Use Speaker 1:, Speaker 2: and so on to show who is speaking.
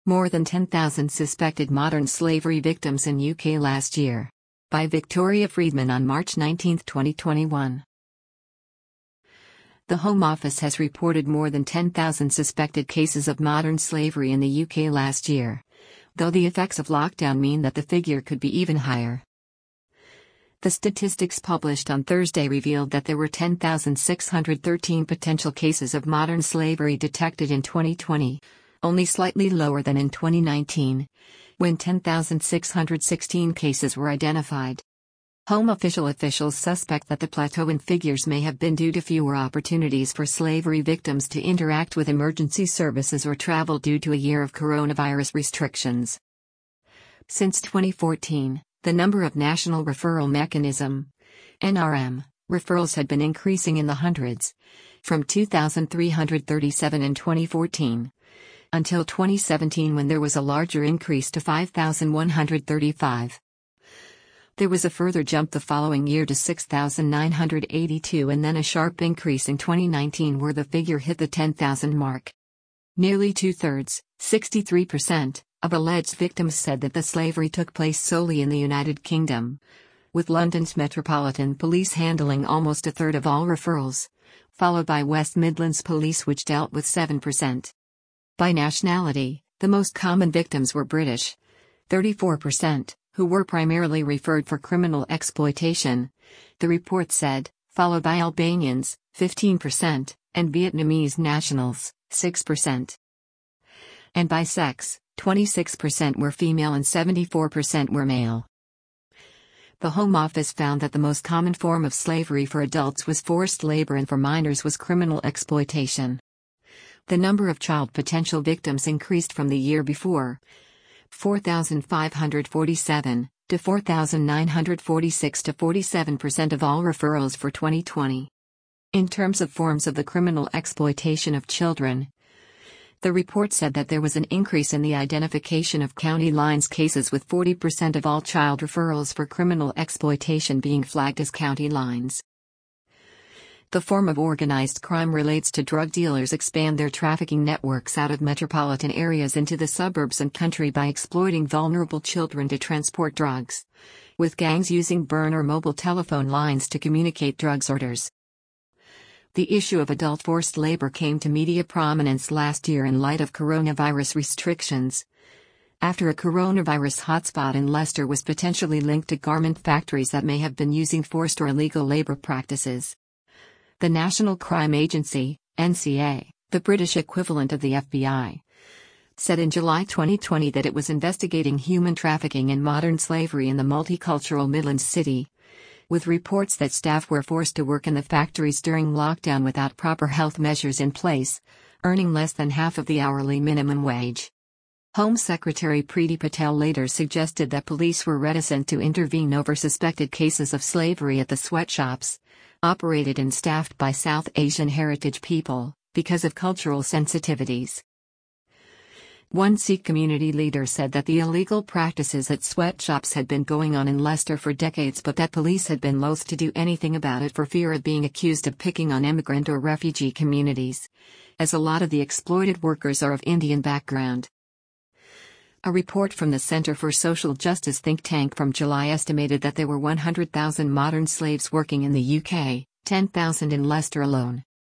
Speaker 1: More than 10,000 suspected modern slavery victims in UK last year. By Victoria Friedman on March 19, 2021. The Home Office has reported more than 10,000 suspected cases of modern slavery in the UK last year, though the effects of lockdown mean that the figure could be even higher. The statistics published on Thursday revealed that there were 10,613 potential cases of modern slavery detected in 2020, only slightly lower than in 2019, when 10,616 cases were identified. Home officials suspect that the plateau in figures may have been due to fewer opportunities for slavery victims to interact with emergency services or travel due to a year of coronavirus restrictions. Since 2014, the number of National Referral Mechanism (NRM) referrals had been increasing in the hundreds, from 2,337 in 2014 until 2017, when there was a larger increase to 5,135. There was a further jump the following year to 6,982 and then a sharp increase in 2019 where the figure hit the 10,000 mark. Nearly two-thirds, 63%, of alleged victims said that the slavery took place solely in the United Kingdom, with London's Metropolitan Police handling almost a third of all referrals, followed by West Midlands Police, which dealt with 7%. By nationality, the most common victims were British, 34%, who were primarily referred for criminal exploitation, the report said, followed by Albanians, 15%, and Vietnamese nationals, 6%. And by sex, 26% were female and 74% were male. The Home Office found that the most common form of slavery for adults was forced labor and for minors was criminal exploitation. The number of child potential victims increased from the year before, 4,547, to 4,946 to 47% of all referrals for 2020. In terms of forms of the criminal exploitation of children, the report said that there was an increase in the identification of county lines cases, with 40% of all child referrals for criminal exploitation being flagged as county lines. The form of organized crime relates to drug dealers expand their trafficking networks out of metropolitan areas into the suburbs and country by exploiting vulnerable children to transport drugs, with gangs using burn or mobile telephone lines to communicate drugs orders. The issue of adult forced labor came to media prominence last year in light of coronavirus restrictions, after a coronavirus hotspot in Leicester was potentially linked to garment factories that may have been using forced or illegal labor practices. The National Crime Agency, NCA, the British equivalent of the FBI, said in July 2020 that it was investigating human trafficking and modern slavery in the multicultural Midlands city, with reports that staff were forced to work in the factories during lockdown without proper health measures in place, earning less than half of the hourly minimum wage. Home Secretary Priti Patel later suggested that police were reticent to intervene over suspected cases of slavery at the sweatshops, operated and staffed by South Asian heritage people, because of cultural sensitivities. One Sikh community leader said that the illegal practices at sweatshops had been going on in Leicester for decades, but that police had been loath to do anything about it for fear of being accused of picking on immigrant or refugee communities, as a lot of the exploited workers are of Indian background. A report from the Center for Social Justice think tank from July estimated that there were 100,000 modern slaves working in the UK, 10,000 in Leicester alone.